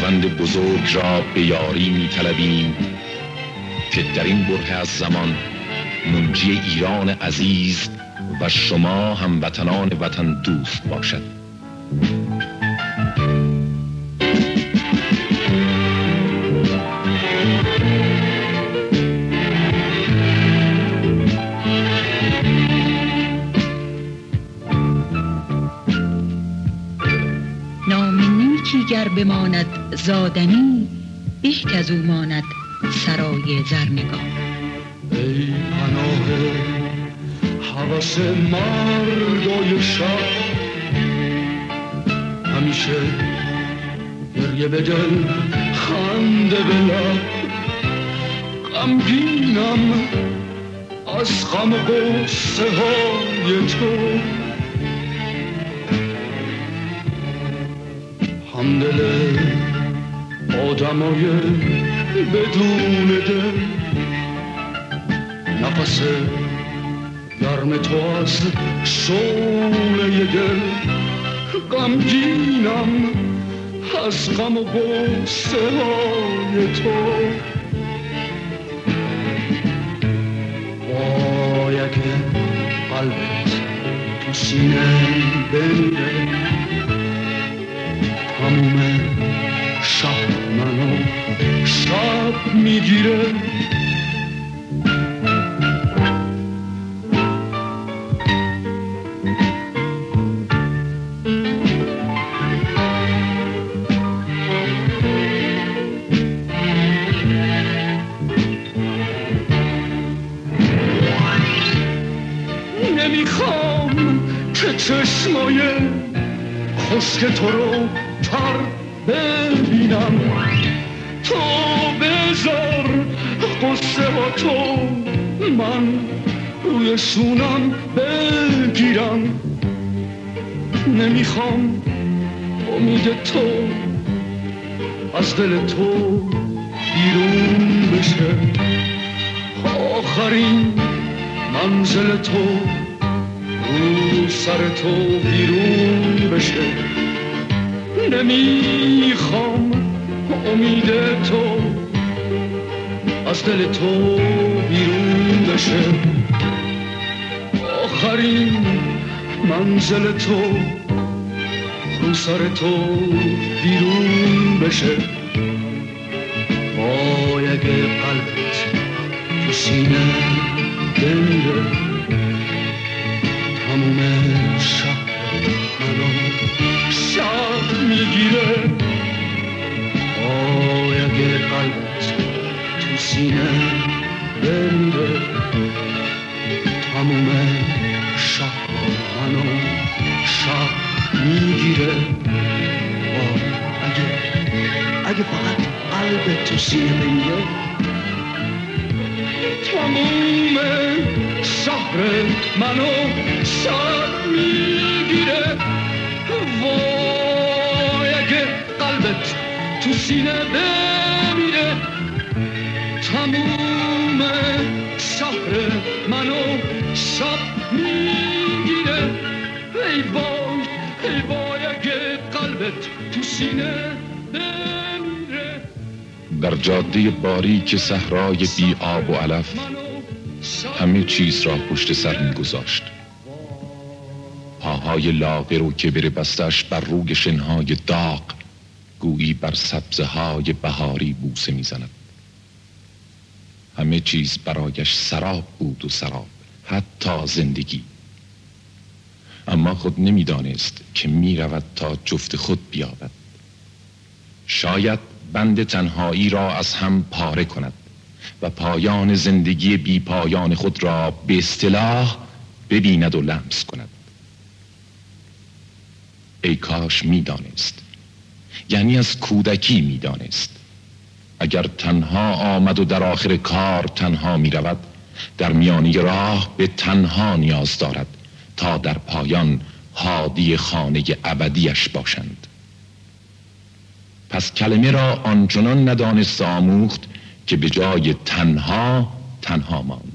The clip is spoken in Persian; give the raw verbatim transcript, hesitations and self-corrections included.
خداوند بزرگ را به یاری می طلبیم که در این بره از زمان منجی ایران عزیز و شما هموطنان وطن دوست باشد. گر بماند زادنی به کز او ماند سرای زرنگار. ای پناه هوس مردای شب، همیشه گریه به دل خنده به لب، غمگینم از غم و غصه های تو، همدل آدمای بدون دل، نفس گرم تو از شعله دل، غمگینم از غم و غصه های تو. وای اگه قلبت تو سینه بمیره، تموم شب منو شب میگیره. نمیخوام که چشمای خشک تو رو تر ببینم، تو بذار قصه با تو من روی شونم بگیرم. نمیخوام امید تو از دل تو بیرون بشه، آخرین منزل تو رو سر تو بیرون بشه. نمیخوام امید تو از دل تو بیرون بشه، آخرین منزل تو رو سر تو بیرون بشه. وای اگه قلبت تو سینه بمیره، تموم شب منو شب میگیره. وای اگه قلبت تو سینه بمیره، تموم شب منو شب میگیره. وای اگه اگه فقط قلبت تو سینه بمیره، تموم شهر منو شب میگیره. وای اگه قلبت تو سینه بمیره، تموم شهر منو شب میگیره. ای وای ای وای اگه قلبت تو سینه بمیره. در جاده باریک صحرای بی آب و علف همه چیز را پشت سر می‌گذاشت. پاهای لاغر و کبر بستش بر روی شنهای داغ گویی بر سبزه‌های بهاری بوسه می‌زند. همه چیز برایش سراب بود و سراب، حتی زندگی. اما خود نمی‌دانست که می‌رود تا جفت خود بیابد. شاید بند تنهایی را از هم پاره کند و پایان زندگی بی پایان خود را به اصطلاح ببیند و لمس کند. ای کاش می‌دانست، یعنی از کودکی می‌دانست. اگر تنها آمد و در آخر کار تنها می‌رود، در میانی راه به تنها نیاز دارد تا در پایان هادی خانه ابدیش باشند. پس کلمه را آنچنان ندانست آموخت که به جای تنها تنها ماند.